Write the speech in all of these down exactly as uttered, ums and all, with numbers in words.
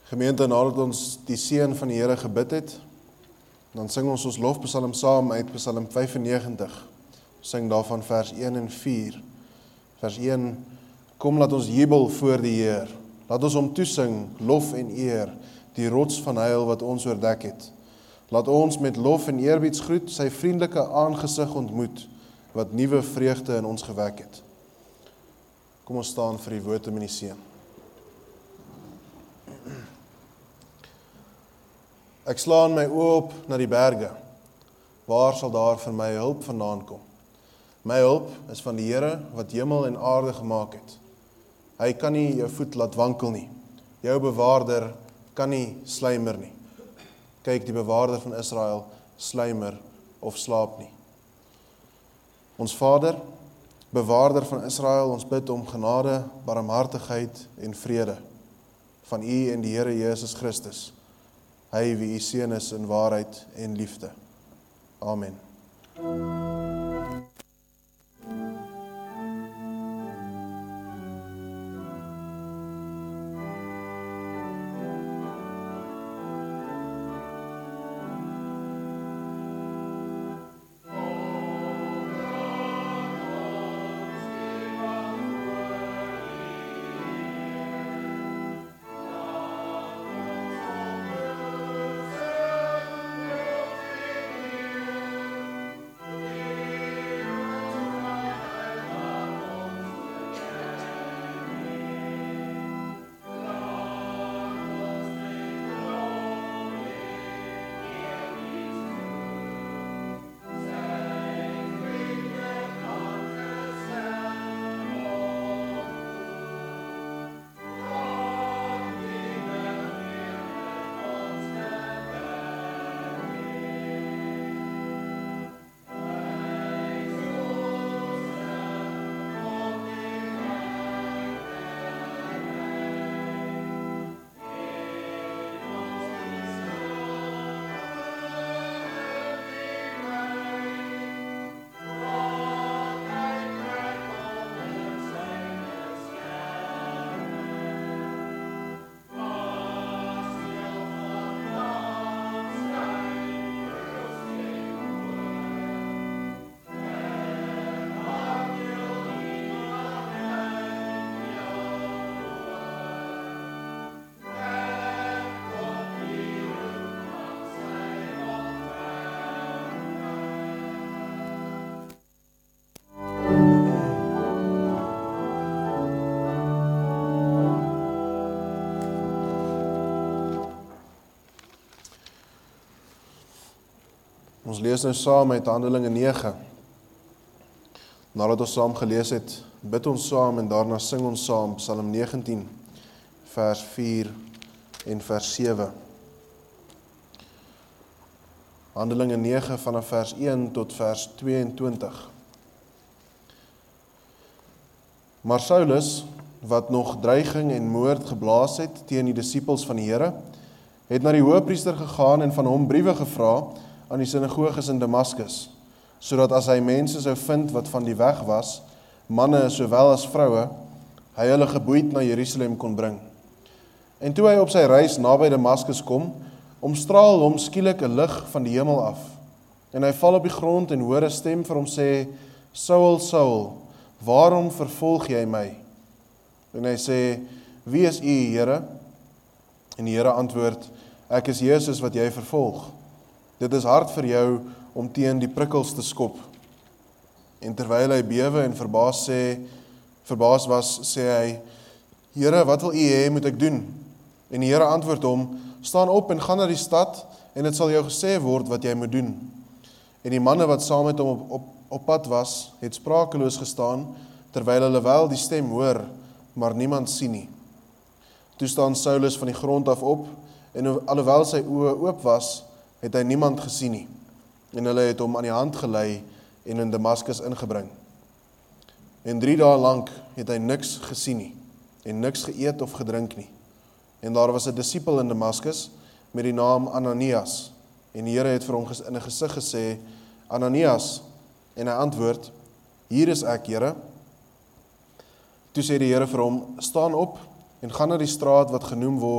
Gemeente, nadat ons die seën van die Here gebid het, dan sing ons ons lofpsalm saam uit Psalm vyfennegentig. Ons sing daarvan vers een en vier. Vers een, kom laat ons jubel voor die Heer. Laat ons hom toesing, lof en eer, die rots van heil wat ons oordek het. Laat ons met lof en eerbiedsgroet sy vriendelike aangesig ontmoet, wat nuwe vreugde in ons gewek het. Kom ons staan vir die woord en die seën. Ek slaan my oë op na die berge. Waar sal daar vir my hulp vandaan kom? My hulp is van die Here wat hemel en aarde gemaak het. Hy kan nie jou voet laat wankel nie. Jou bewaarder kan nie sluimer nie. Kyk, die bewaarder van Israel sluimer of slaap nie. Ons Vader, bewaarder van Israel, ons bid om genade, barmhartigheid en vrede van U en die Here Jesus Christus. Hy wie U seun is in waarheid en liefde. Amen. Ons lees nou saam uit Handelinge nege. Nadat ons saam gelees het, bid ons saam en daarna sing ons saam Psalm negentien, vers vier en vers sewe. Handelinge nege vanaf vers een tot vers tweeëntwintig. Maar Saulus, wat nog dreiging en moord geblaas het teen die disippels van die Here, het na die hoëpriester gegaan en van hom briewe gevra aan die sinagoges in Damaskus, sodat as hy mense sou vind wat van die weg was, manne sowel as vroue, hy hulle geboeid na Jerusalem kon bring. En toe hy op sy reis naby Damaskus kom, omstraal hom skielik 'n lig van die hemel af, en hy val op die grond en hoor 'n stem vir hom sê, Saul, Saul, waarom vervolg jy my? En hy sê, wie is u, Here? En die Here antwoord, ek is Jesus wat jy vervolg. Dit is hard vir jou om teen die prikkels te skop. En terwyl hy bewe en verbaas sê, verbaas was, sê hy, Here, wat wil u hê moet ek doen? En die Here antwoord hom, staan op en gaan na die stad, en dit sal jou gesê word wat jy moet doen. En die manne wat saam met hom op, op, op pad was, het sprakeloos gestaan, terwyl hulle wel die stem hoor, maar niemand sien nie. Toe staan Saulus van die grond af op, en alhoewel sy oë oop was, het hy niemand gesien nie, en hulle het hom aan die hand gelei en in Damaskus ingebring. En drie dae lank het hy niks gesien nie, en niks geëet of gedrink nie. En daar was 'n disipel in Damaskus met die naam Ananias, en die Here het vir hom in 'n gesig gesê, Ananias, en hy antwoord, hier is ek, Here. Toe sê die Here vir hom, staan op en gaan na die straat wat genoem word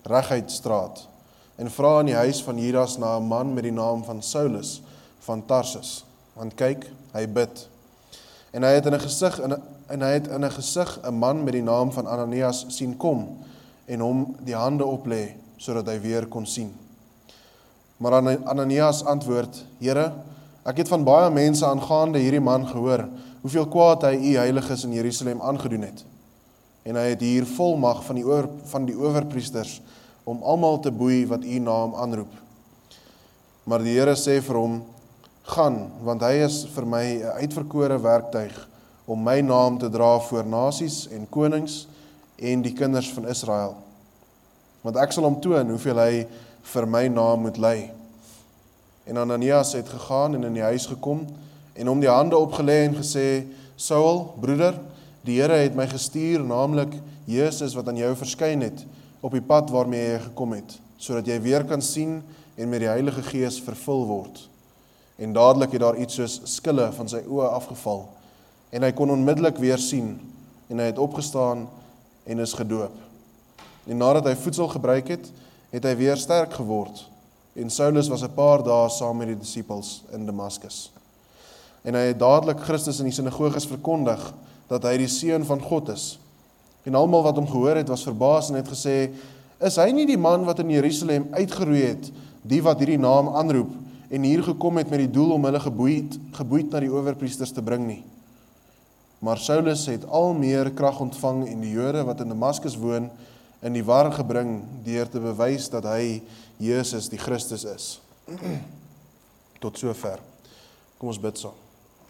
reguit straat, en vra in die huis van Judas na 'n man met die naam van Saulus van Tarsus, want kyk, hy bid. En hy het in 'n gesig in 'n en hy het in 'n gesig 'n man met die naam van Ananias sien kom en hom die hande oplê sodat hy weer kon sien. Maar Ananias antwoord: Here, ek het van baie mense aangaande hierdie man gehoor, hoeveel kwaad hy u heiliges in Jerusalem aangedoen het. En hy het hier volmag van die oor, van die owerpriesters om almal te boei wat u naam aanroep. Maar die Here sê vir hom: Gaan, want hy is vir my 'n uitverkore werktuig om my naam te dra voor nasies en konings en die kinders van Israel. Want ek sal hom toon hoeveel hy vir my naam moet ly. En Ananias het gegaan en in die huis gekom en hom die hande opgelê en gesê: Saul, broeder, die Here het my gestuur, naamlik Jesus wat aan jou verskyn het op die pad waarmee jy gekom het, sodat jy weer kan sien en met die Heilige Gees vervul word. En dadelik het daar iets soos skille van sy oë afgeval, en hy kon onmiddellik weer sien, en hy het opgestaan en is gedoop. En nadat hy voedsel gebruik het, het hy weer sterk geword, en Saulus was 'n paar dae saam met die disippels in Damaskus. En hy het dadelik Christus in die sinagoges verkondig, dat hy die Seun van God is. En almal wat hom gehoor het, was verbaas en het gesê: Is hy nie die man wat in Jerusalem uitgeroei het, die wat hierdie naam aanroep, en hier gekom het met die doel om hulle geboeid, geboeid na die owerpriesters te bring nie? Maar Saulus het al meer krag ontvang en die Jode wat in Damaskus woon, in die war gebring, deur te bewys dat hy Jesus die Christus is. Tot sover. Kom ons bid saam.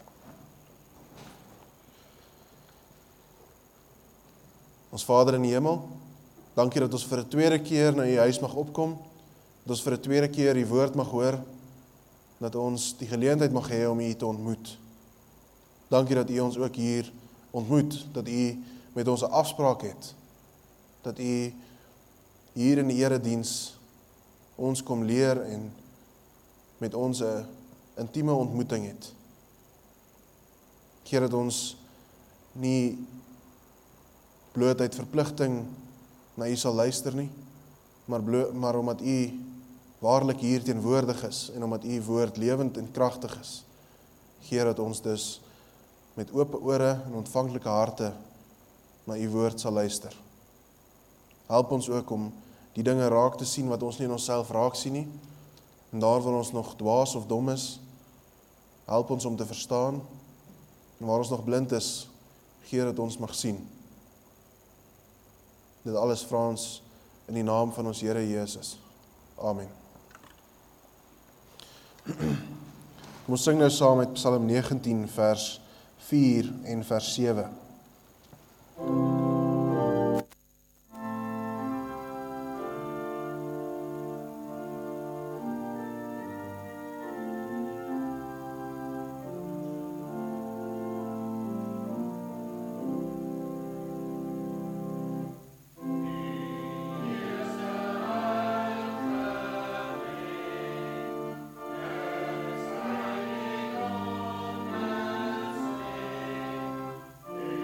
Ons Vader in die hemel, dankie dat ons vir 'n tweede keer na u huis mag opkom, dat ons vir 'n tweede keer die woord mag hoor, dat ons die geleentheid mag hê om u te ontmoet. Dankie dat u ons ook hier ontmoet, dat u met ons 'n afspraak het, dat u hier in die erediens ons kom leer en met ons 'n intieme ontmoeting het. Here, dat ons nie bloot uit verpligting na u sal luister nie, maar, bloot, maar omdat u waarlik hier teenwoordig is en omdat u woord lewend en kragtig is. Here, dat ons dus met oop ore en ontvanklike harte na u woord sal luister. Help ons ook om die dinge raak te sien wat ons nie in onsself raak sien nie, en daar waar ons nog dwaas of dom is, help ons om te verstaan, en waar ons nog blind is, gee dat ons mag sien. Dit alles vra ons in die naam van ons Here Jesus. Amen. Kom ons sing nou saam met Psalm negentien vers vier en vers sewe. Amen.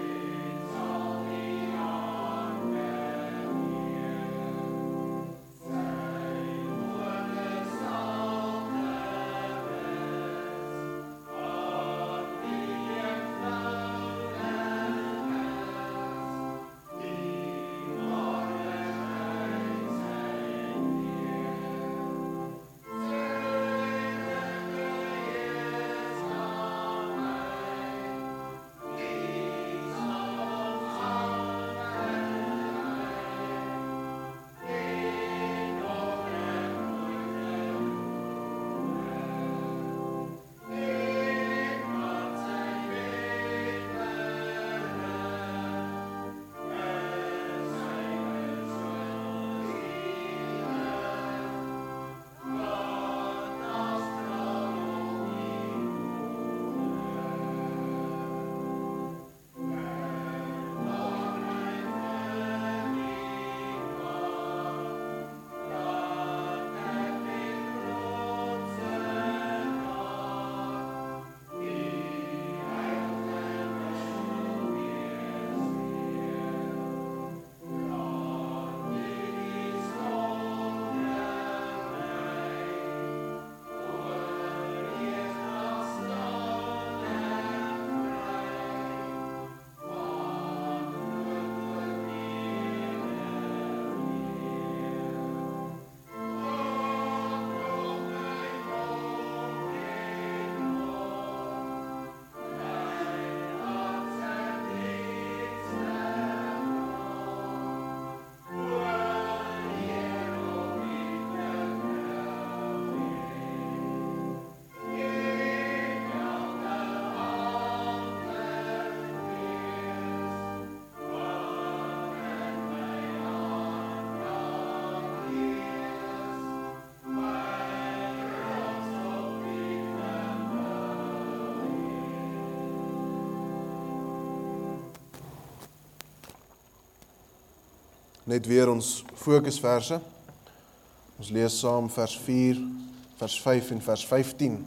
net weer ons fokusverse. Ons lees saam vers vier, vers vyf en vers vyftien.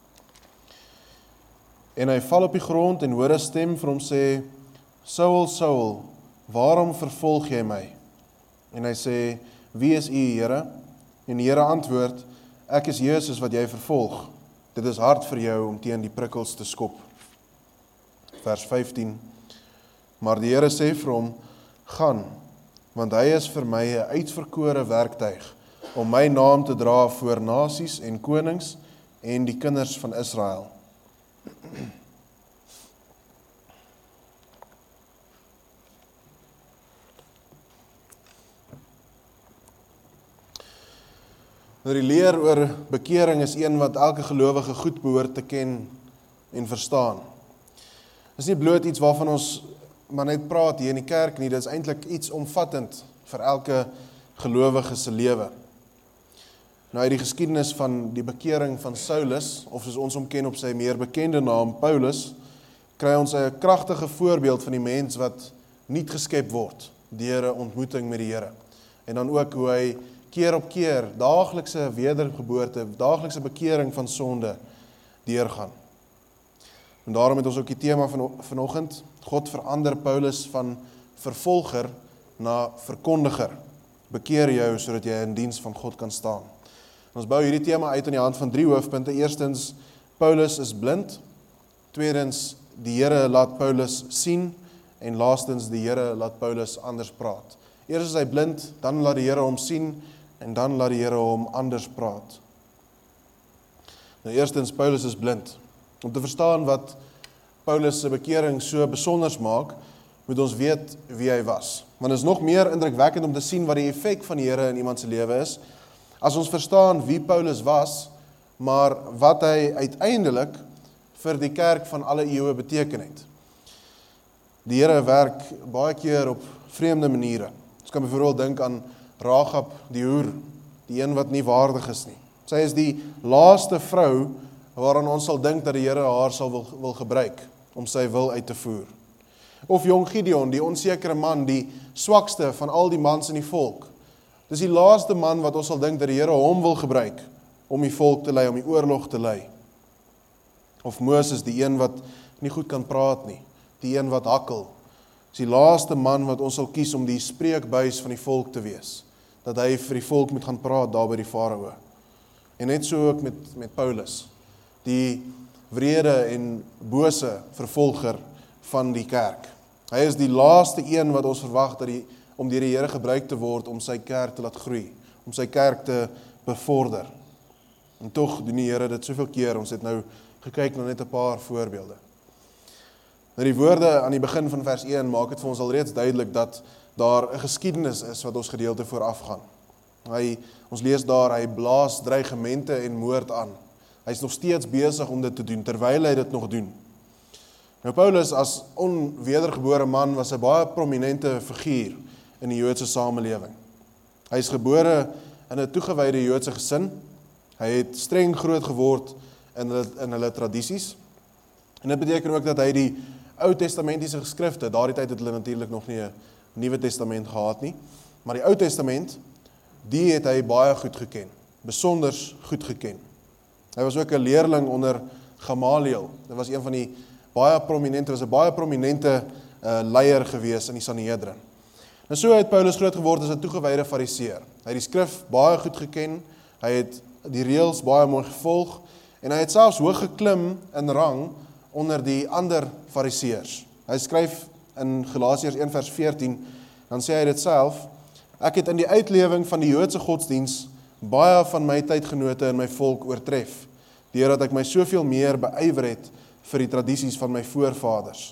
En hy val op die grond en hoor 'n stem vir hom sê, Saul, Saul, waarom vervolg jy my? En hy sê, wie is u, Here? En die Here antwoord, ek is Jesus wat jy vervolg. Dit is hard vir jou om teen die prikkels te skop. Vers vyftien. Maar die Here sê vir hom, gaan, want hy is vir my 'n uitverkore werktuig, om my naam te dra voor nasies en konings en die kinders van Israel. Nou die leer oor bekering is een wat elke gelowige goed behoort te ken en verstaan. Dit is nie bloot iets waarvan ons maar net praat hier in die kerk nie, dit is eintlik iets omvattend vir elke gelowige se lewe. Nou uit die geskiedenis van die bekering van Saulus, of soos ons hom ken op sy meer bekende naam Paulus, kry ons 'n kragtige voorbeeld van die mens wat nuut geskep word deur 'n ontmoeting met die Here. En dan ook hoe hy keer op keer daaglikse wedergeboorte, daaglikse bekering van sonde deurgaan. En daarom het ons ook die tema van vanoggend, God verander Paulus van vervolger na verkondiger. Bekeer jou sodat jy in diens van God kan staan. En ons bou hierdie tema uit aan die hand van drie hoofpunte. Eerstens, Paulus is blind. Tweedens, die Here laat Paulus sien. En laastens, die Here laat Paulus anders praat. Eers is hy blind, dan laat die Here hom sien en dan laat die Here hom anders praat. Nou eerstens, Paulus is blind. Om te verstaan wat Paulus se bekering so besonders maak, moet ons weet wie hy was. Want dit is nog meer indrukwekkend om te sien wat die effek van die Here in iemand se lewe is, as ons verstaan wie Paulus was, maar wat hy uiteindelik vir die kerk van alle eeue beteken het. Die Here werk baie keer op vreemde maniere. Ons kan byvoorbeeld dink aan Rahab die hoer, die een wat nie waardig is nie. Sy is die laaste vrou waaraan ons sal dink dat die Here haar sal wil, wil gebruik om sy wil uit te voer. Of jong Gideon, die onsekere man, die swakste van al die mans in die volk. Dis die laaste man wat ons sal dink dat die Here hom wil gebruik om die volk te lei, om die oorlog te lei. Of Moses, die een wat nie goed kan praat nie, die een wat hakkel. Dis die laaste man wat ons sal kies om die spreekbuis van die volk te wees, dat hy vir die volk moet gaan praat daar by die farao. En net so ook met, met Paulus, die wrede en bose vervolger van die kerk. Hy is die laaste een wat ons verwag dat die, om deur die Here gebruik te word om sy kerk te laat groei, om sy kerk te bevorder. En tog doen die Here dit soveel keer, ons het nou gekyk na net 'n paar voorbeelde. Nou die woorde aan die begin van vers een maak dit vir ons alreeds duidelik dat daar 'n geskiedenis is wat ons gedeelte vooraf gaan. Hy, ons lees daar, hy blaas dreigemente en moord aan. Hy is nog steeds besig om dit te doen, terwyl hy dit nog doen. Nou Paulus as onwedergebore man was 'n baie prominente figuur in die Joodse samelewing. Hy is gebore in 'n toegewyde Joodse gesin. Hy het streng groot geword in hulle, in hulle tradisies. En dit beteken ook dat hy die Ou Testamentiese geskrifte, daardie tyd het hulle natuurlik nog nie 'n Nuwe Testament gehad nie, maar die Ou Testament, die het hy baie goed geken, besonders goed geken. Hy was ook 'n leerling onder Gamaliel. Dit was een van die baie prominente, was 'n baie prominente uh, leier gewees in die Sanhedrin. En so het Paulus groot geword as 'n toegewyde fariseer. Hy het die skrif baie goed geken, hy het die reëls baie mooi gevolg en hy het selfs hoog geklim in rang onder die ander fariseërs. Hy skryf in Galasiërs een vers veertien, dan sê hy dit self: ek het in die uitlewing van die Joodse godsdiens baie van my tydgenote in my volk oortref, deurdat ek my soveel meer beywer het vir die tradisies van my voorvaders.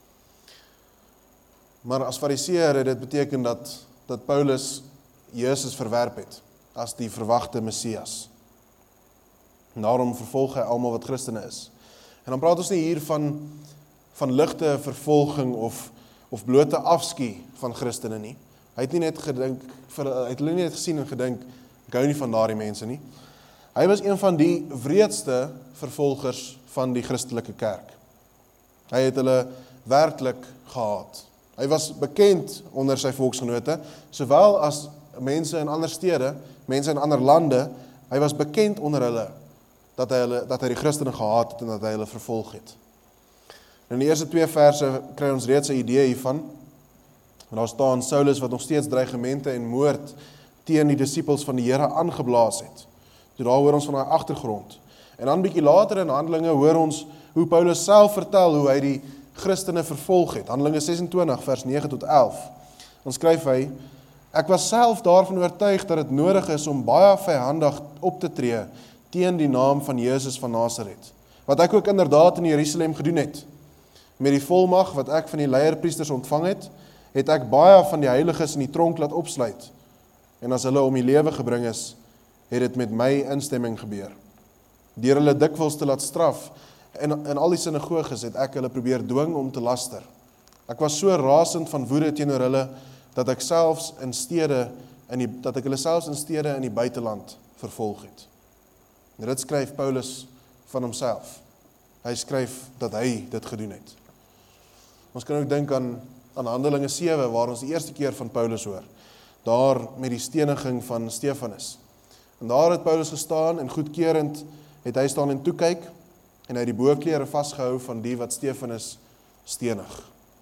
Maar as fariseer het dit beteken dat, dat Paulus Jesus verwerp het, as die verwagte Messias. En daarom vervolg hy almal wat Christene is. En dan praat ons nie hier van, van ligte vervolging of, of blote afskie van Christene nie. Hy het nie net gedink, hy het hulle nie net gesien en gedink, ek hou nie van daardie mense nie. Hy was een van die wreedste vervolgers van die Christelike kerk. Hy het hulle werklik gehaat. Hy was bekend onder sy volksgenote, sowel as mense in ander stede, mense in ander lande. Hy was bekend onder hulle dat hy, hulle, dat hy die Christene gehaat het en dat hy hulle vervolg het. In die eerste twee verse kry ons reeds 'n idee hiervan. En daar staan Saulus wat nog steeds dreigemente en moord teen die disippels van die Here aangeblaas het. So daar hoor ons van daai agtergrond. En dan bietjie later in Handelinge hoor ons hoe Paulus self vertel hoe hy die Christene vervolg het. Handelinge ses en twintig vers nege tot elf. Dan skryf hy: Ek was self daarvan oortuig dat dit nodig is om baie vyhandig op te tree teen die naam van Jesus van Nasaret, wat ek ook inderdaad in Jerusalem gedoen het. Met die volmag wat ek van die leierpriesters ontvang het, het ek baie van die heiliges in die tronk laat opsluit. En as hulle om die lewe gebring is, het dit met my instemming gebeur. Deur hulle dikwels te laat straf, en in al die sinagoges het ek hulle probeer dwing om te laster. Ek was so rasend van woede teenoor hulle, dat ek selfs in stede, in die, dat ek hulle selfs in stede in die buiteland vervolg het. En dit skryf Paulus van homself. Hy skryf dat hy dit gedoen het. Ons kan ook dink aan, aan Handelinge sewe, waar ons die eerste keer van Paulus hoor. Daar met die steniging van Stefanus. En daar het Paulus gestaan en goedkeurend het hy staan en toekyk, en hy het die boklere vasgehou van die wat Stefanus stenig.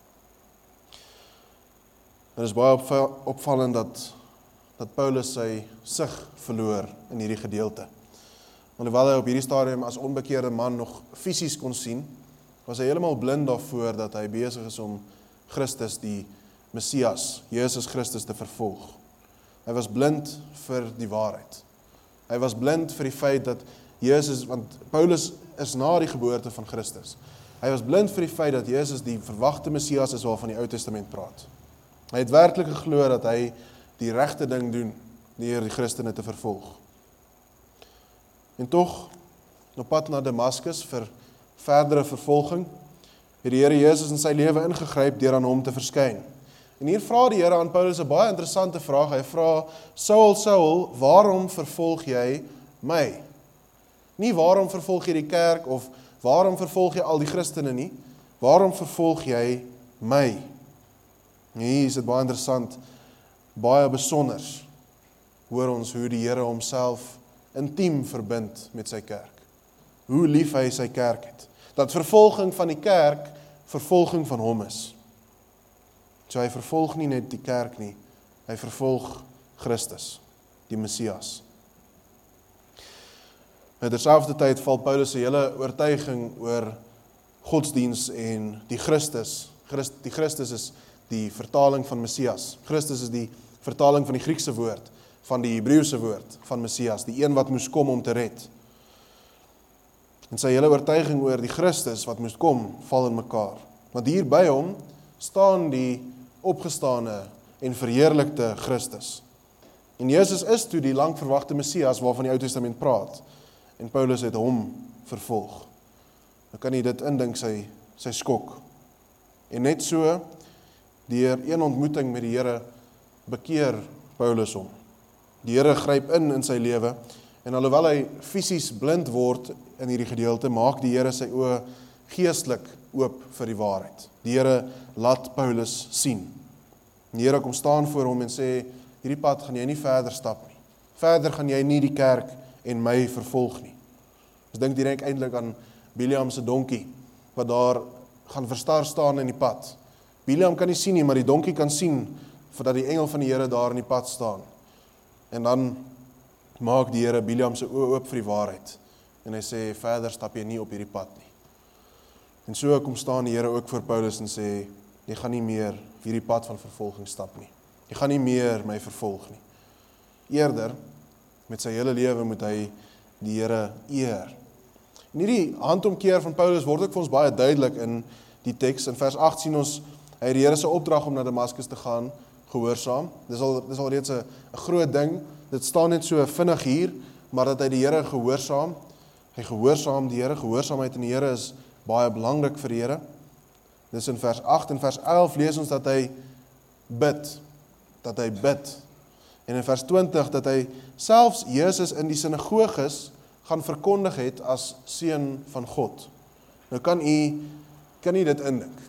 Het is baie opvallend dat, dat Paulus sy sig verloor in hierdie gedeelte. Alhoewel hy op hierdie stadium as onbekeerde man nog fisies kon sien, was hy helemaal blind daarvoor dat hy besig is om Christus, die Messias, Jesus Christus te vervolg. Hy was blind vir die waarheid. Hy was blind vir die feit dat Jesus, want Paulus is na die geboorte van Christus. Hy was blind vir die feit dat Jesus die verwagte Messias is waarvan die Ou Testament praat. Hy het werklik geglo dat hy die regte ding doen deur die Christene te vervolg. En tog, op pad na Damaskus vir verdere vervolging, het die Here Jesus in sy lewe ingegryp deur aan hom te verskyn. En hier vra die Here aan Paulus 'n baie interessante vraag. Hy vra: Saul, Saul, waarom vervolg jy my? Nie waarom vervolg jy die kerk of waarom vervolg jy al die Christene nie? Waarom vervolg jy my? En hier is dit baie interessant, baie besonders, hoor ons hoe die Here homself intiem verbind met sy kerk. Hoe lief hy sy kerk het. Dat vervolging van die kerk, vervolging van hom is. So hy vervolg nie net die kerk nie, hy vervolg Christus, die Messias. In terselfde tyd val Paulus se hele oortuiging oor godsdiens en die Christus. Christ, die Christus is die vertaling van Messias. Christus is die vertaling van die Griekse woord, van die Hebreëse woord van Messias, die een wat moes kom om te red. En sy hele oortuiging oor die Christus wat moes kom, val in mekaar. Want hier by hom staan die opgestane en verheerlikte Christus. En Jesus is toe die lang verwagte Messias waarvan die Ou Testament praat. En Paulus het hom vervolg. Dan kan jy dit indink sy, sy skok. En net so, deur een ontmoeting met die Here, bekeer Paulus hom. Die Here gryp in in sy lewe, en alhoewel hy fisies blind word in hierdie gedeelte, maak die Here sy oë geestelik oop vir die waarheid. Die Here laat Paulus sien. Die Here kom staan voor hom en sê, hierdie pad gaan jy nie verder stap nie. Verder gaan jy nie die kerk en my vervolg nie. Ons dink direk eintlik aan Biliam se donkie, wat daar gaan verstar staan in die pad. Biliam kan nie sien nie, maar die donkie kan sien, voordat die engel van die Here daar in die pad staan. En dan maak die Here Biliam se oë oop vir die waarheid. En hy sê, verder stap jy nie op hierdie pad nie. En so kom staan die Here ook voor Paulus en sê, jy gaan nie meer hierdie pad van vervolging stap nie. Jy gaan nie meer my vervolg nie. Eerder, met sy hele lewe moet hy die Here eer. En hierdie handomkeer van Paulus word ook vir ons baie duidelik in die teks. In vers agt sien ons, hy het die Here se opdrag om na Damaskus te gaan, gehoorsaam. Dis al, dis al reeds 'n groot ding. Dit staan net so vinnig hier, maar dat hy die Here gehoorsaam, hy gehoorsaam die Here, gehoorsaamheid in die Here is baie belangrik vir die Here. Dis in vers agt en vers elf lees ons dat hy bid, dat hy bid. En in vers twintig dat hy selfs Jesus in die sinagoges gaan verkondig het as seun van God. Nou kan u, kan u dit indink.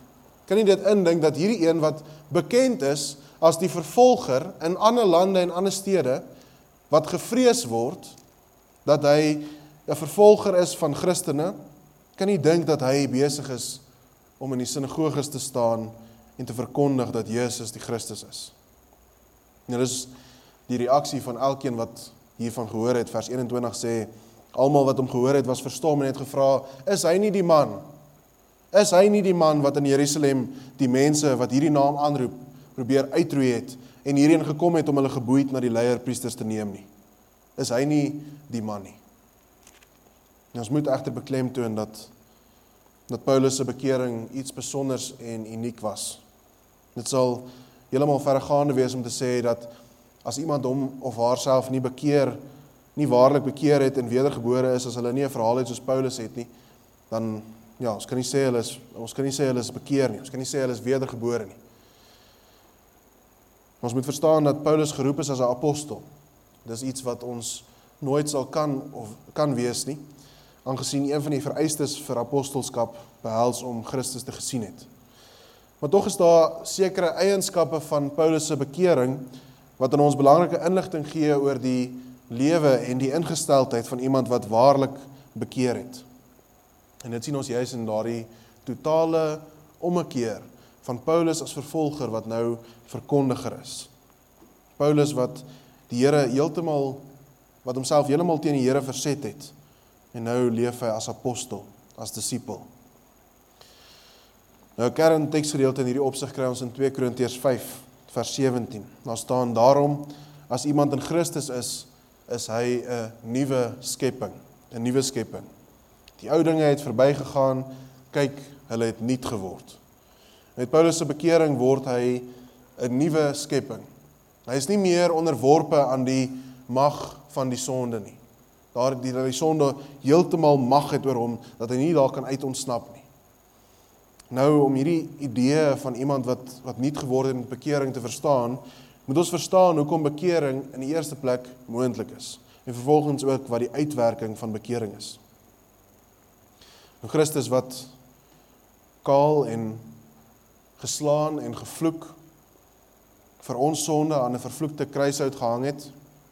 Kan jy dit indink dat hierdie een wat bekend is as die vervolger in ander lande en ander stede, wat gevrees word, dat hy 'n vervolger is van Christene, kan jy dink dat hy besig is om in die sinagoges te staan en te verkondig dat Jesus die Christus is. Nou dis die reaksie van elkeen wat hiervan gehoor het. Vers eenentwintig sê, almal wat hom gehoor het was verstom en het gevra, is hy nie die man? Is hy nie die man wat in Jerusalem die mense wat hierdie naam aanroep, probeer uitroei het en hierheen gekom het om hulle geboeid na die leierpriesters te neem nie? Is hy nie die man nie? En ons moet egter beklemtoon dat dat Paulus se bekering iets besonders en uniek was. Dit sal heeltemal verregaande wees om te sê dat as iemand hom of haarself nie bekeer, nie waarlik bekeer het en wedergebore is, as hulle nie 'n verhaal het soos Paulus het nie, dan ja, ons kan nie sê hulle is ons kan nie sê hulle is bekeer nie. Ons kan nie sê hulle is wedergebore nie. Ons moet verstaan dat Paulus geroep is as 'n apostel. Dis iets wat ons nooit sal kan of kan wees nie, aangesien een van die vereistes vir apostolskap behels om Christus te gesien het. Maar tog is daar sekere eienskappe van Paulus se bekering wat aan ons belangrike inligting gee oor die lewe en die ingesteldheid van iemand wat waarlik bekeer het. En dit sien ons juis in daardie totale ommekeer van Paulus as vervolger wat nou verkondiger is. Paulus wat die Here heeltemal wat homself heeltemal teen die Here verset het en nou leef hy as apostel, as disipel. Nou 'n kern teksgedeelte in hierdie opsig kry ons in twee Korintiërs vyf vers sewentien. Daar staan daarom as iemand in Christus is, is hy 'n nuwe skepping, 'n nuwe skepping. Die ou dinge het verbygegaan, kyk, hulle het nuut geword. Met Paulus se bekering word hy 'n nuwe skepping. Hy is nie meer onderworpe aan die mag van die sonde nie. Daar die, die sonde heeltemal mag het oor hom, dat hy nie daar kan uit ontsnap nie. Nou, om hierdie idee van iemand wat, wat nuut geword het met bekering te verstaan, moet ons verstaan hoekom bekering in die eerste plek moontlik is. En vervolgens ook wat die uitwerking van bekering is. Nou Christus wat kaal en geslaan en gevloek vir ons sonde aan 'n vervloekte kruishout gehang het,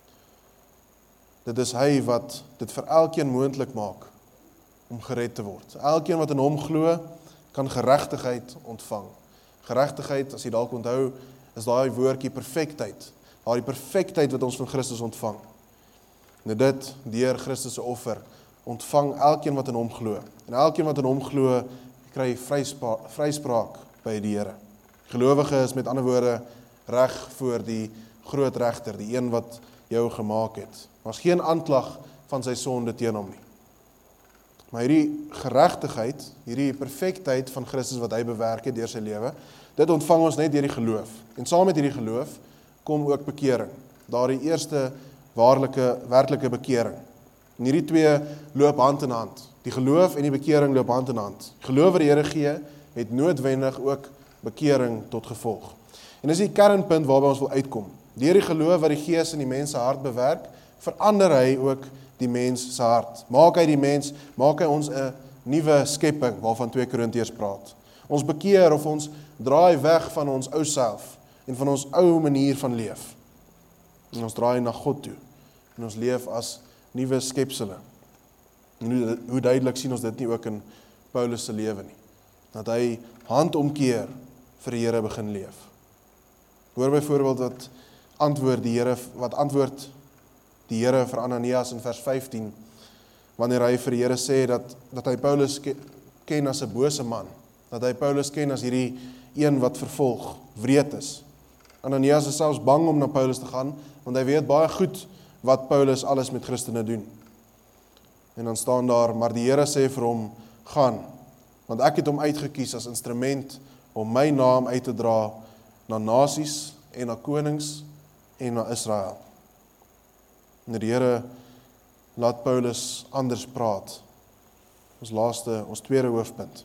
dit is hy wat dit vir elkeen moontlik maak om gered te word. Elkeen wat in hom glo, kan geregtigheid ontvang. Geregtigheid, as jy dalk onthou, is daai woordjie perfektheid. Daai perfektheid wat ons van Christus ontvang. En dit deur Christus se offer ontvang elkeen wat in hom glo. En elkeen wat in hom glo, kry vryspraak, vryspraak by die Here. Gelowige is met ander woorde reg voor die groot regter, die een wat jou gemaak het. Daar's geen aanklag van sy sonde teen hom nie. Maar hierdie geregtigheid, hierdie perfektheid van Christus wat hy bewerk het deur sy lewe, dit ontvang ons net deur die geloof. En saam met hierdie geloof kom ook bekering. Daardie eerste waarlike, werklike bekering. En hierdie twee loop hand in hand. Die geloof en die bekering loop hand in hand. Geloof wat die Here gee, het noodwendig ook bekering tot gevolg. En dis die kernpunt waarby ons wil uitkom. Deur die geloof wat die Gees in die mens se hart bewerk, verander hy ook die mens se hart. Maak hy die mens, maak hy ons 'n nuwe skepping waarvan twee Korintiërs praat. Ons bekeer of ons draai weg van ons ou self en van ons ou manier van leef. En ons draai na God toe. En ons leef as nuwe skepsele. En hoe, hoe duidelik sien ons dit nie ook in Paulus se lewe nie. Dat hy handomkeer vir die Here begin leef. Hoor byvoorbeeld wat antwoord die Here wat antwoord die Here vir Ananias in vers vyftien, wanneer hy vir die Here sê dat, dat hy Paulus ken as 'n bose man, dat hy Paulus ken as hierdie een wat vervolg, wreed is. Ananias is selfs bang om na Paulus te gaan, want hy weet baie goed wat Paulus alles met Christene doen. En dan staan daar, maar die Here sê vir hom, gaan, want ek het hom uitgekies as instrument om my naam uit te dra na nasies en na konings en na Israel. En die Here laat Paulus anders praat. Ons laaste, ons tweede hoofpunt.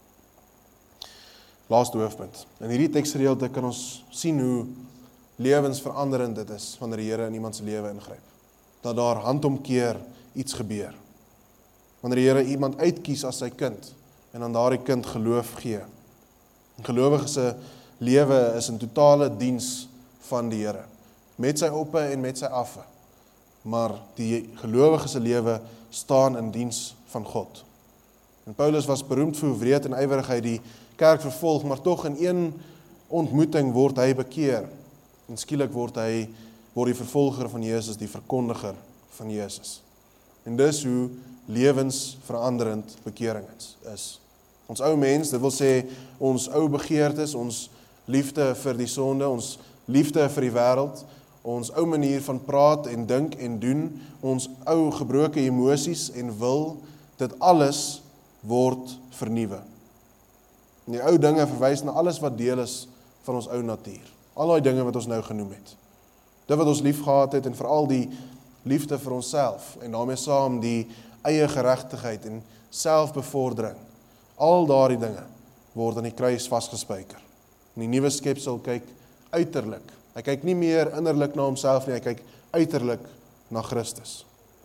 Laaste hoofpunt. In hierdie teksgedeelte kan ons sien hoe lewensveranderend dit is wanneer die Here in iemand se lewe ingryp. Dat daar handomkeer iets gebeur. Wanneer die Here iemand uitkies as sy kind en aan daardie kind geloof gee. 'n gelowige se lewe is in totale diens van die Here, met sy oppe en met sy affe. Maar die gelowige se lewe staan in diens van God. En Paulus was beroemd vir hoe wreed en ywerig hy die kerk vervolg, maar tog in een ontmoeting word hy bekeer. En skielik word hy word die vervolger van Jesus, die verkondiger van Jesus. En dis hoe lewensveranderend bekering is. Ons ou mens, dit wil sê ons ou begeertes, ons liefde vir die sonde, ons liefde vir die wêreld, ons ou manier van praat en dink en doen, ons ou gebroke emosies en wil, dit alles word vernuwe. En die ou dinge verwys na alles wat deel is van ons ou natuur. Al die dinge wat ons nou genoem het. Dit wat ons lief gehad het en veral die liefde vir onsself en daarmee saam die eie geregtigheid en selfbevordering. Al daardie dinge word aan die kruis vasgespijker. En die nuwe skepsel kyk uiterlik. Hy kyk nie meer innerlik na homself nie, hy kyk uiterlik na Christus.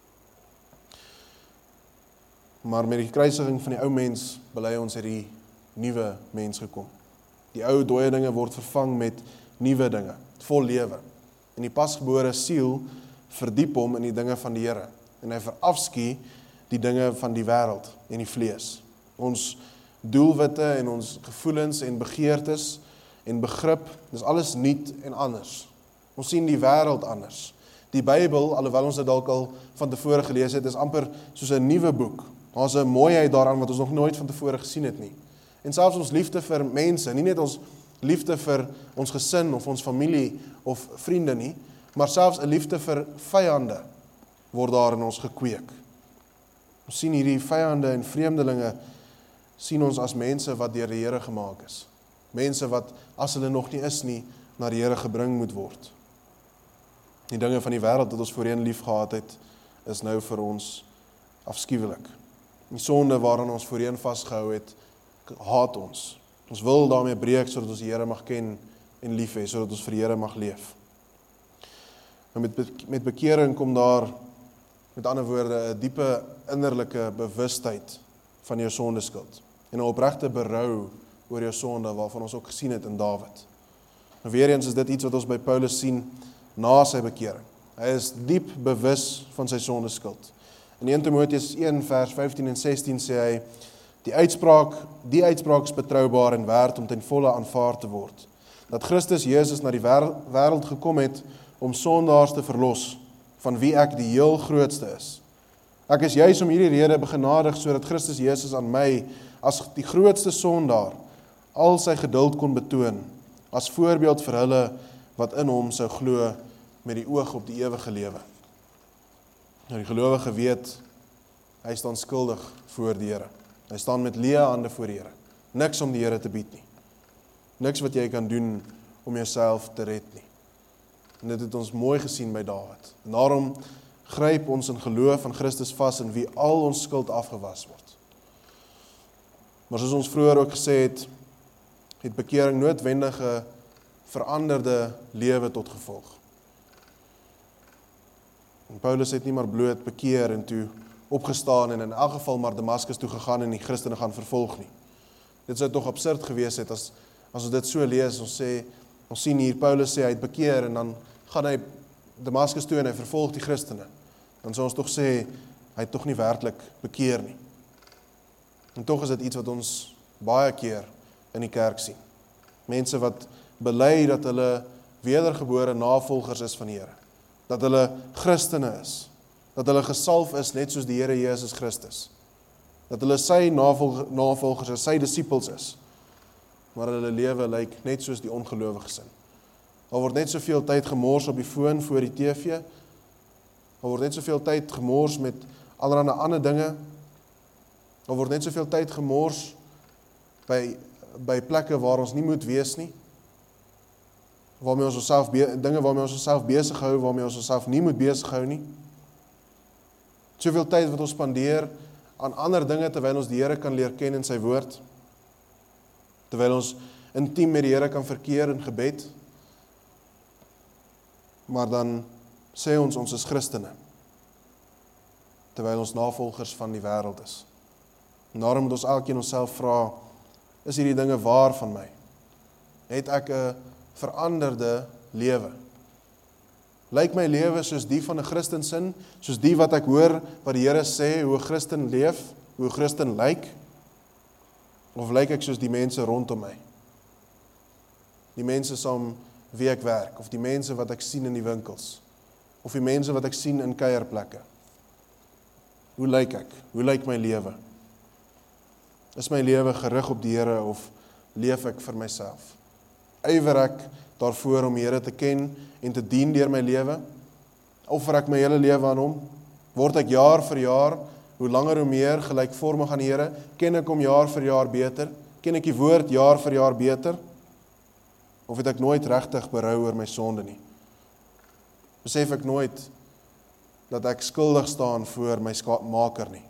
Maar met die kruisiging van die ou mens bely ons het die nuwe mens gekom. Die ou dooie dinge word vervang met nuwe dinge, vol lewe. En die pasgebore siel verdiep hom in die dinge van die Here. En hy verafskie die dinge van die wêreld en die vlees. Ons doelwitte en ons gevoelens en begeertes en begrip, dis alles nuut en anders. Ons sien die wêreld anders. Die Bybel, alhoewel ons dit dalk al van tevore gelees het, is amper soos 'n nuwe boek. Daar's 'n mooiheid daaraan wat ons nog nooit van tevore gesien het nie. En selfs ons liefde vir mense, nie net ons liefde vir ons gesin of ons familie of vriende nie, maar selfs 'n liefde vir vyande word daar in ons gekweek. Ons sien hierdie vyande en vreemdelinge sien ons as mense wat deur die Here gemaak is. Mense wat, as hulle nog nie is nie, na die Here gebring moet word. Die dinge van die wêreld wat ons voorheen lief gehad het, is nou vir ons afskuwelik. Die sonde waaraan ons voorheen vasgehou het, haat ons. Ons wil daarmee breek, sodat ons die Here mag ken en lief hê, sodat ons vir die Here mag leef. En met, met bekering kom daar, met ander woorde, 'n diepe innerlike bewustheid van jou sondeskuld. En 'n opregte berou oor jou sonde, waarvan ons ook gesien het in Dawid. En weer eens is dit iets wat ons by Paulus sien na sy bekering. Hy is diep bewus van sy sondeskuld. In Eerste Timoteus een vers vyftien en sestien sê hy, die uitspraak, die uitspraak is betroubaar en werd om ten volle aanvaar te word. Dat Christus Jesus na die wêreld gekom het om sondaars te verlos, van wie ek die heel grootste is. Ek is juis om hierdie rede begenadig, sodat Christus Jesus aan my, as die grootste sondaar, al sy geduld kon betoon, as voorbeeld vir hulle wat in hom sou glo met die oog op die ewige lewe. Nou die gelowige weet, hy staan skuldig voor die Here. Hy staan met leë hande voor die Here. Niks om die Here te bied nie. Niks wat jy kan doen om jouself te red nie. En dit het ons mooi gesien by Dawid. En daarom gryp ons in geloof aan Christus vas, in wie al ons skuld afgewas word. Maar soos ons vroeër ook gesê het, het bekering noodwendige veranderde lewe tot gevolg. En Paulus het nie maar bloot bekeer en toe opgestaan en in elk geval maar Damaskus toe gegaan en die Christene gaan vervolg nie. Dit sou tog absurd gewees het as, as ons dit so lees, ons sê, ons sien hier, Paulus sê hy het bekeer en dan gaan hy Damaskus toe en hy vervolg die Christene. Dan sou ons tog sê, hy het tog nie werklik bekeer nie. En tog is dit iets wat ons baie keer in die kerk sien. Mense wat bely dat hulle wedergebore navolgers is van die Here. Dat hulle Christene is. Dat hulle gesalf is net soos die Here Jesus Christus. Dat hulle sy navolg, navolgers is, sy disippels is. Maar hulle lewe lyk net soos die ongelowige sin. Daar word net soveel tyd gemors op die foon voor die T V. Daar word net soveel tyd gemors met allerlei ander dinge. Daar word net soveel tyd gemors by by plekke waar ons nie moet wees nie. Waarmee ons onsself dinge waarmee ons onsself besig hou, waarmee ons onsself nie moet besig hou nie. Soveel tyd wat ons spandeer aan ander dinge terwyl ons die Here kan leer ken in sy woord. Terwyl ons intiem met die Here kan verkeer in gebed. Maar dan sê ons ons is Christene. Terwyl ons navolgers van die wêreld is. En daarom moet ons elkeen onsself vra, is hierdie dinge waar van my? het ek 'n veranderde lewe? Lyk my lewe soos die van 'n Christensin, soos die wat ek hoor wat die Here sê hoe 'n Christen leef, hoe 'n Christen lyk? Of lyk ek soos die mense rondom my? Die mense saam wie ek werk, of die mense wat ek sien in die winkels, of die mense wat ek sien in kuierplekke. Hoe lyk ek? Hoe lyk my lewe? Is my lewe gerig op die Here of leef ek vir myself? Ywer ek daarvoor om die Here te ken en te dien deur my lewe? Offer ek my hele lewe aan hom? Word ek jaar vir jaar, hoe langer hoe meer gelykvormig aan die Here? Ken ek hom jaar vir jaar beter? Ken ek die woord jaar vir jaar beter? Of het ek nooit regtig berou oor my sonde nie? Besef ek nooit dat ek skuldig staan voor my Maker nie?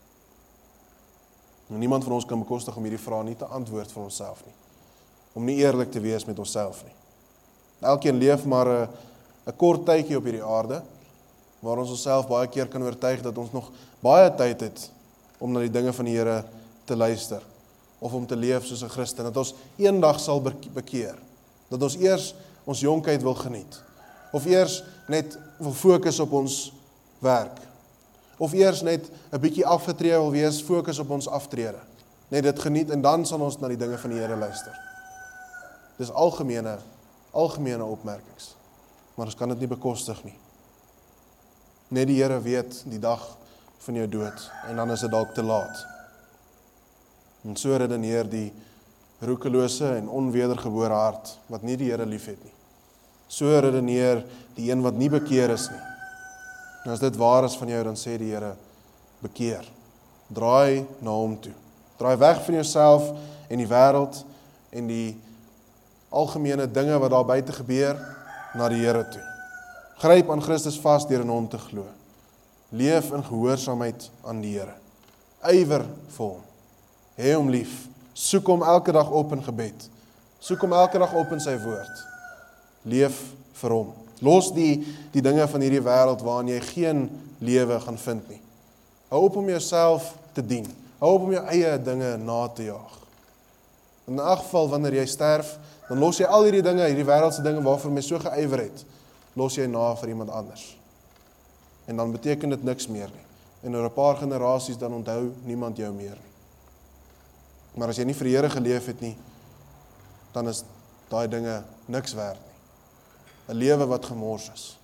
En niemand van ons kan bekostig om hierdie vraag nie te antwoord vir onsself nie. Om nie eerlik te wees met onsself nie. Elkeen leef maar 'n 'n kort tydjie op hierdie aarde, waar ons onsself baie keer kan oortuig dat ons nog baie tyd het om na die dinge van die Here te luister, of om te leef soos 'n Christen, dat ons eendag sal bekeer, dat ons eers ons jonkheid wil geniet, of eers net wil fokus op ons werk, of eers net 'n bietjie afgetree wil wees, fokus op ons aftrede, net dit geniet, en dan sal ons na die dinge van die Here luister. Dis algemene, algemene opmerkings, maar ons kan dit nie bekostig nie. Net die Here weet die dag van jou dood, en dan is dit dalk te laat. En so redeneer die roekelose en onwedergebore hart, wat nie die Here lief het nie. So redeneer die een wat nie bekeer is nie. En as dit waar is van jou, dan sê die Here, bekeer. Draai na hom toe. Draai weg van jouself en die wêreld en die algemene dinge wat daar buite gebeur, na die Here toe. Gryp aan Christus vas deur in hom te glo. Leef in gehoorsaamheid aan die Here. Ywer vir hom. Hê hom lief. Soek hom elke dag op in gebed. Soek hom elke dag op in sy woord. Leef vir hom. Los die, die dinge van hierdie wêreld waarin jy geen lewe gaan vind nie. Hou op om jouself te dien. Hou op om jou eie dinge na te jaag. In 'n geval wanneer jy sterf, dan los jy al hierdie dinge, hierdie wêreldse dinge waarvoor jy so geywer het, los jy na vir iemand anders. En dan beteken dit niks meer nie. En oor 'n paar generasies dan onthou niemand jou meer nie. Maar as jy nie vir die Here geleef het nie, dan is daai dinge niks werd nie. 'n Lewe wat gemors is.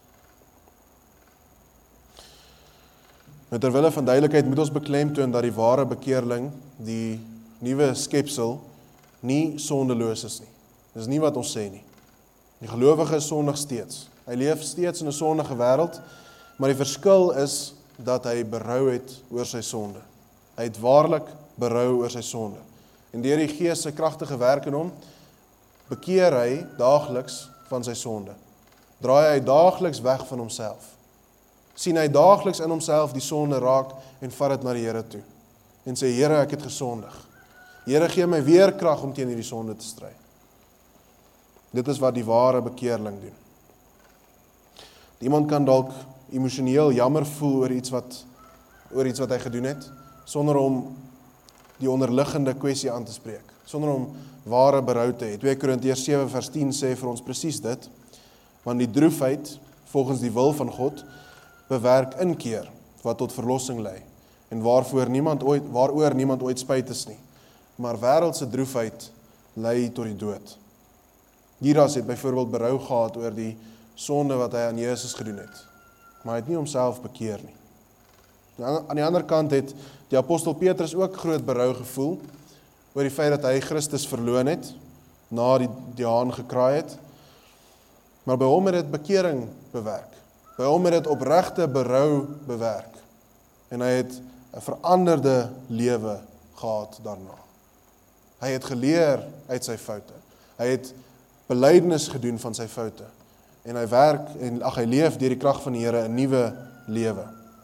Met terwille van duidelikheid moet ons beklemtoon dat die ware bekeerling, die nuwe skepsel, nie sondeloos is nie. Dis nie wat ons sê nie. Die gelowige is sondig steeds. Hy leef steeds in 'n sondige wêreld, maar die verskil is dat hy berou het oor sy sonde. Hy het waarlik berou oor sy sonde. En deur die Gees se kragtige werk in hom, bekeer hy daagliks van sy sonde. Draai hy daagliks weg van homself. Sien hy daagliks in homself die sonde raak en vat dit na die Here toe. En sê, Here, ek het gesondig. Here, gee my weer krag om teen hierdie sonde te stry. Dit is wat die ware bekeerling doen. Iemand kan dalk emosioneel jammer voel oor iets wat oor iets wat hy gedoen het, sonder om die onderliggende kwessie aan te spreek, sonder om ware berou te hê. twee Korintiërs sewe vers tien sê vir ons presies dit, want die droefheid, volgens die wil van God, bewerk inkeer, wat tot verlossing lei, en waarvoor niemand ooit, waaroor niemand ooit spyt is nie, maar wêreldse droefheid lei tot die dood. Judas het byvoorbeeld berou gehad oor die sonde wat hy aan Jesus gedoen het, maar hy het nie homself bekeer nie. Aan die ander kant het die apostel Petrus ook groot berou gevoel oor die feit dat hy Christus verloon het, na die, die haan gekraai het, maar by hom het dit bekering bewerk. By hom het dit opregte berou bewerk. En hy het 'n veranderde lewe gehad daarna. Hy het geleer uit sy foute. Hy het belydenis gedoen van sy foute. En hy werk en ag hy leef deur die krag van die Here 'n nuwe lewe.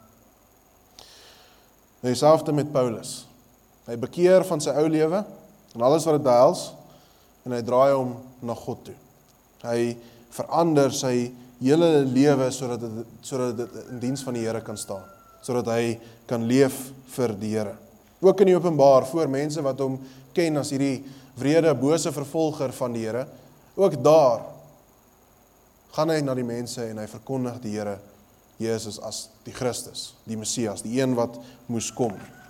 Nou dieselfde met Paulus. Hy bekeer van sy ou lewe en alles wat dit behels en hy draai hom na God toe. Hy verander sy hele lewe sodat dit sodat dit in diens van die Here kan staan, sodat hy kan leef vir die Here. Ook in die openbaar voor mense wat hom ken as hierdie wrede, bose vervolger van die Here, Ook daar gaan hy na die mense en hy verkondig die Here Jesus as die Christus, die Messias, die een wat moes kom.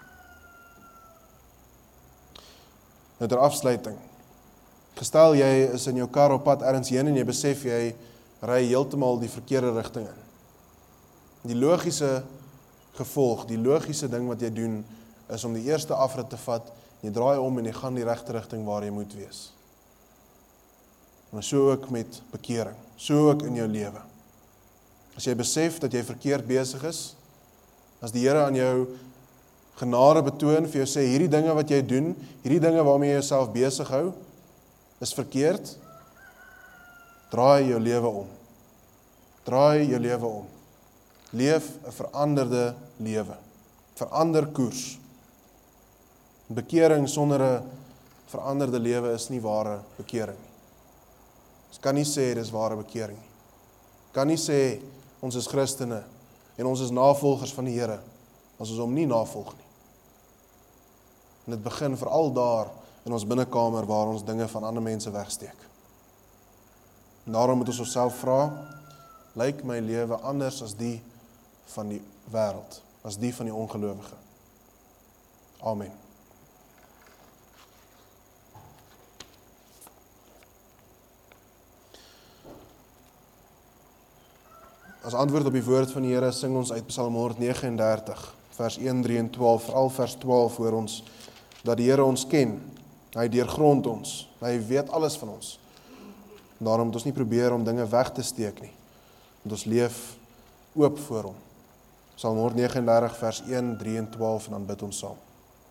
Nou ter afsluiting. Gestel jy is in jou kar op pad ergens heen en jy besef jy ry heeltemal die verkeerde rigting in. Die logiese gevolg, die logiese ding wat jy doen, is om die eerste afrit te vat, jy draai om en jy gaan die regte rigting waar jy moet wees. Maar so ook met bekering, so ook in jou lewe. As jy besef dat jy verkeerd besig is, as die Here aan jou genade betoon, vir jou sê, hierdie dinge wat jy doen, hierdie dinge waarmee jy jouself besig hou, is verkeerd, draai jou lewe om. Draai jou lewe om. Leef 'n veranderde lewe. Verander koers. Bekering sonder 'n veranderde lewe is nie ware bekering nie. Ons kan nie sê dis ware bekering nie. Kan nie sê ons is Christene en ons is navolgers van die Here as ons hom nie navolg nie. En dit begin veral daar in ons binnekamer waar ons dinge van ander mense wegsteek. En daarom moet ons onsself vra, lyk my lewe anders as die van die wêreld, as die van die ongelowige. Amen. As antwoord op die woord van die Here sing ons uit Psalm honderdnegenendertig, vers een, drie en twaalf, veral vers twaalf hoor ons, dat die Here ons ken, hy deurgrond ons, hy weet alles van ons. En daarom moet ons nie probeer om dinge weg te steek nie, want ons leef oop voor hom. Psalm honderdnegenendertig, vers een, drie en twaalf, en dan bid ons saam.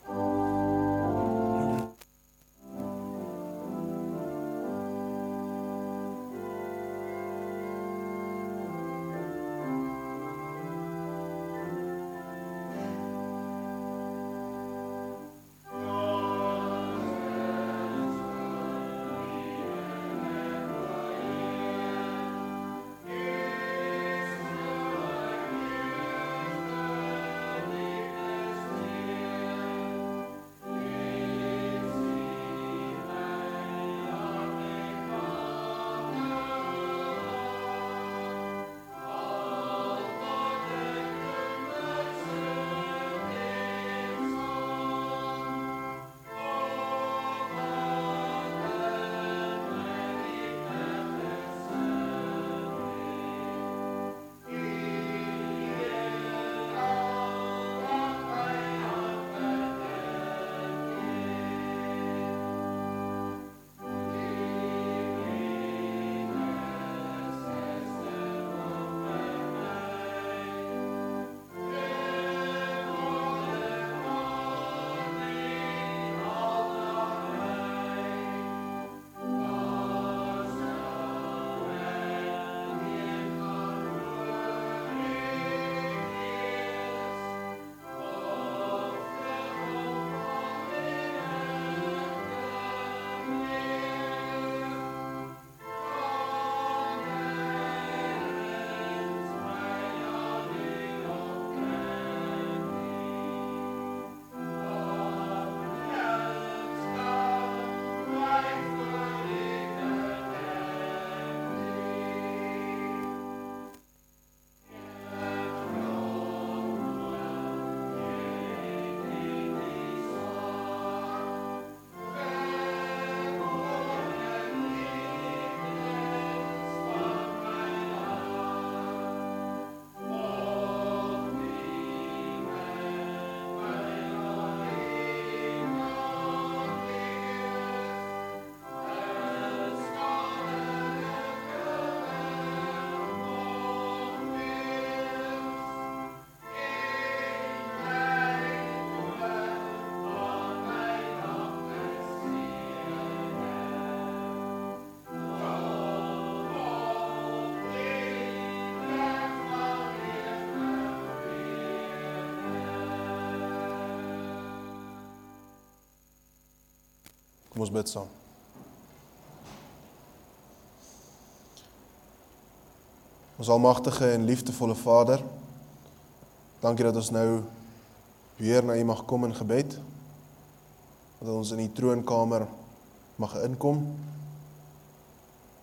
Kom ons bid saam. Ons almagtige en liefdevolle Vader, dankie dat ons nou weer na U mag kom in gebed, dat ons in die troonkamer mag inkom,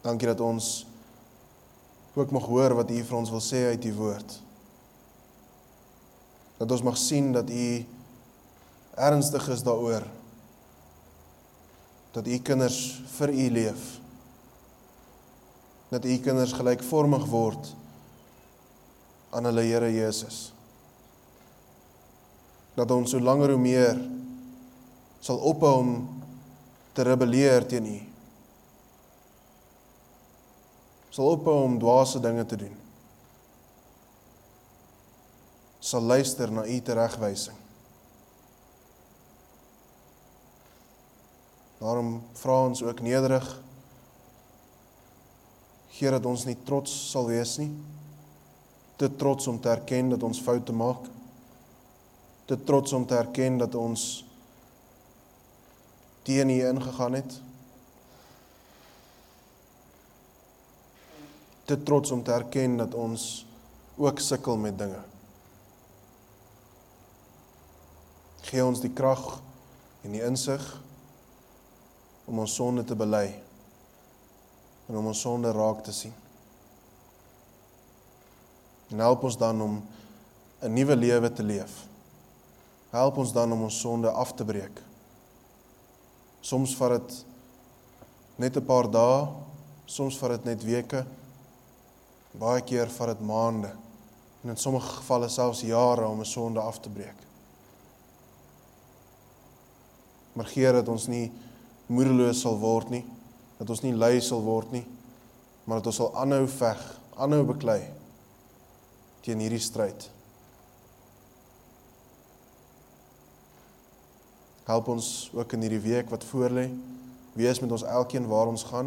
Dankie dat ons ook mag hoor wat U vir ons wil sê uit U woord. Dat ons mag sien dat U ernstig is daaroor, dat U kinders vir U leef, dat U kinders gelykvormig word aan hulle Here Jesus. Dat ons hoe langer hoe meer sal ophou om te rebelleer teen U. Sal ophou om dwaase dinge te doen. Sal luister na U teregwysing. Daarom vra ons ook nederig, Heer, dat ons nie trots sal wees nie, te trots om te erken dat ons foute maak, te trots om te erken dat ons teen U ingegaan het, te trots om te erken dat ons ook sukkel met dinge. Gee ons die krag en die insig om ons sonde te bely en om ons sonde raak te sien. En help ons dan om 'n nuwe lewe te leef. Help ons dan om ons sonde af te breek. Soms vat dit net 'n paar dae, soms vat dit net weke, baie keer vat dit maande, en in sommige gevalle selfs jare om 'n sonde af te breek. Maar Heer, dat ons nie moedeloos sal word nie, dat ons nie lui sal word nie, maar dat ons sal aanhou veg, aanhou beklei teen hierdie stryd. Help ons ook in hierdie week wat voorlê, wees met ons elkeen waar ons gaan,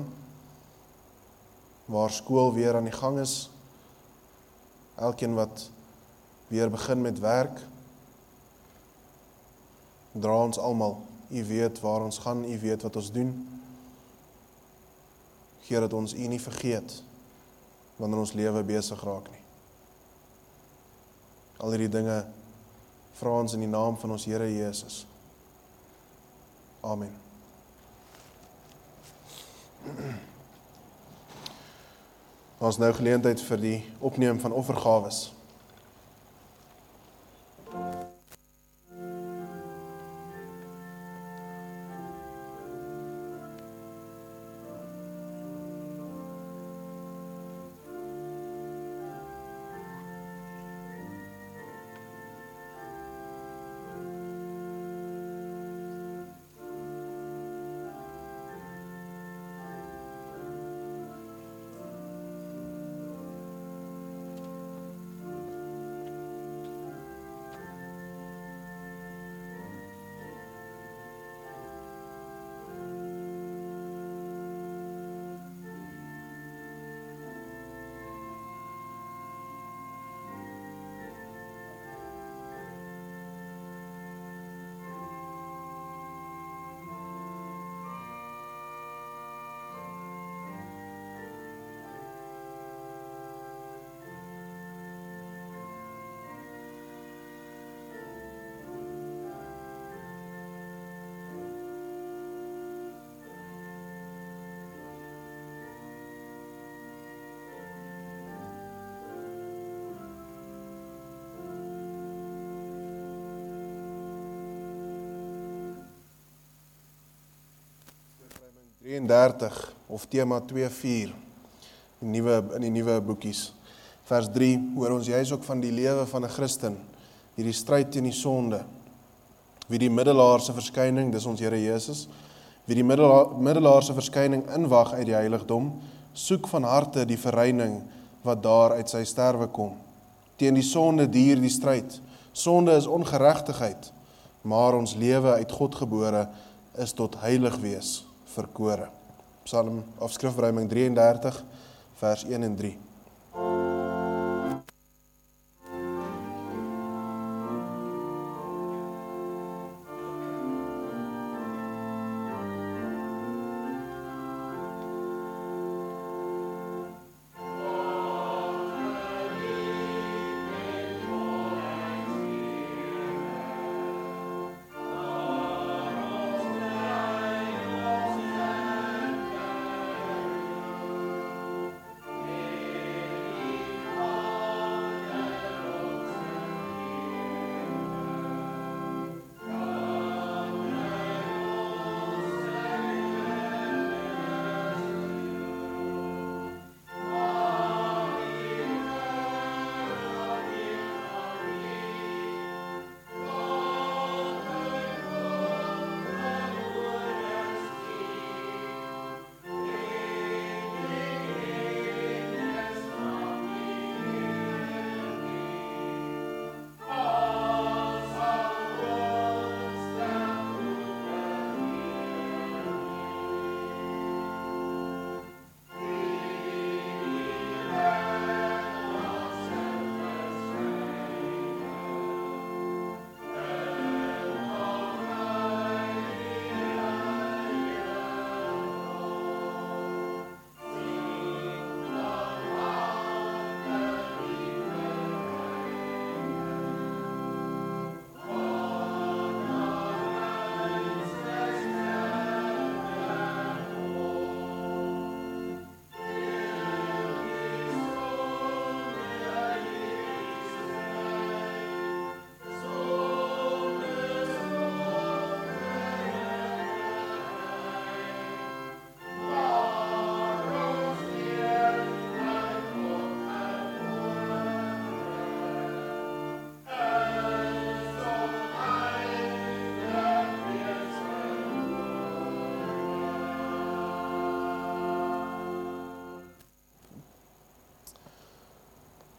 waar skool weer aan die gang is, elkeen wat weer begin met werk, dra ons almal. U weet waar ons gaan, U weet wat ons doen. Heer, dat ons U nie vergeet wanneer ons lewe besig raak nie. Al hierdie dinge vra ons in die naam van ons Here Jesus. Amen. Ons nou geleentheid vir die opneem van offergawes. drieëndertig of tema twee vier in die nuwe in die nuwe boekies. Vers drie hoor ons juis ook van die lewe van 'n Christen, hierdie stryd teen die sonde. Wie die middelaar se verskyning, dis ons Here Jesus, wie die middelaar, middelaar se verskyning inwag uit die heiligdom, soek van harte die verreining wat daar uit sy sterwe kom. Teen die sonde duur die stryd. Sonde is ongeregtigheid, maar ons lewe uit God gebore is tot heilig wees verkore. Psalm of skrifverruiming drieëndertig vers een en drie.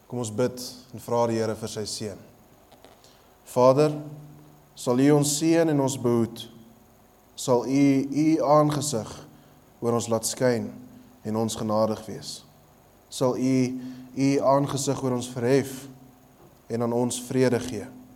Kom ons bid en vra die Here vir sy seën. Vader, sal U ons seën en ons behoed. Sal U U aangesig oor ons laat skyn en ons genadig wees. Sal U U aangesig oor ons verhef en aan ons vrede gee.